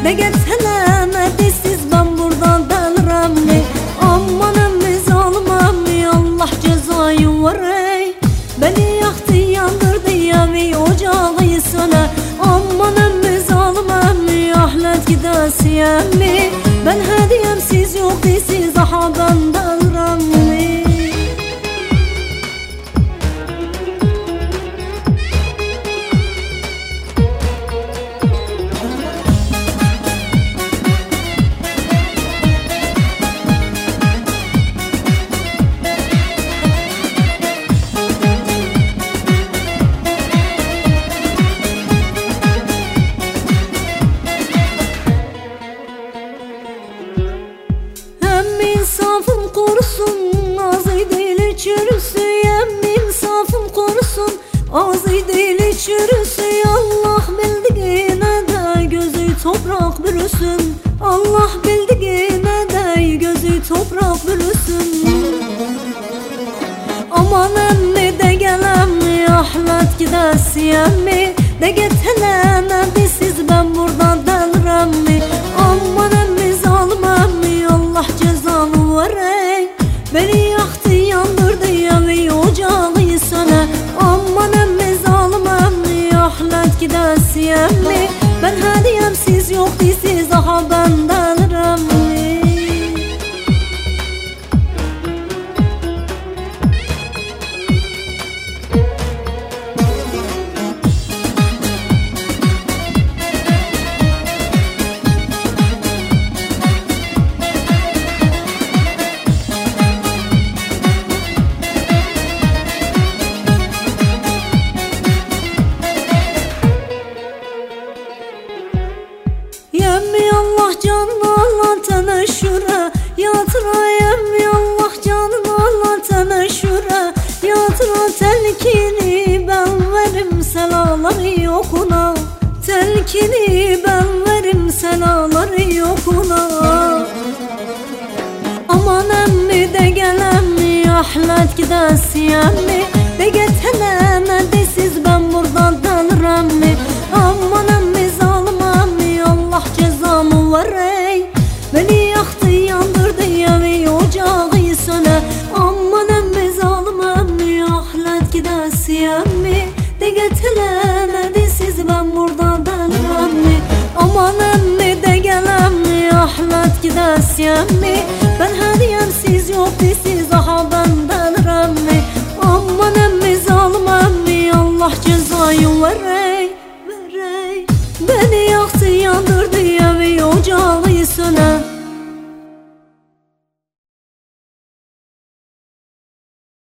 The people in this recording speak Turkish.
de getsene siz ben buradan delirem mi? Aman emmi zalimem mi? Allah cezayı var ey. Beni yaktı yandırdı evi ocağı söne. Aman emmi zalimem mi? Ahlet gidesiyem mi? Ben hediyem siz yok siz aha ben delirem mi? İnsafım korusun, ağzı dili çürüsüyem. İnsafım korusun, ağzı dili çürüsü. Allah bildiğine de gözü toprak bürüsün. Allah bildiğine de gözü toprak bürüsün. Aman emmi de gelem mi? Ahlet gidesiyem mi? De getelene siz ben buradan delirem mi? Aman emmi zalimem mi? Allah cezanı var ey. Beni yaktı yandırdı evi ocağı söne. Aman emmi zalimem mi? Ahlet gidesiyem mi? Ben hediyem siz yok siz aha ben delirem mi? Yemmi Allah canını Allah teneşüre yatıra. Yemmi Allah canını Allah teneşüre yatıra. Telkini ben verim selaları yokuna. Telkini ben verim selaları yokuna. Aman emmi de gelem mi? Ahlet gidesiyem mi? De getelene siz ben buradan delirem mi? Aman emmi zalimem mi? Allah cezamı var ey. Beni yaktı yandırdı evi ocağı söne. Aman emmi zalimem mi? Ahlet gidesiyem mi? De getelene siz ben buradan delirem mi? Aman emmi de gelem mi? Ahlet gidesiyem mi? Ben hediyem siz yok siz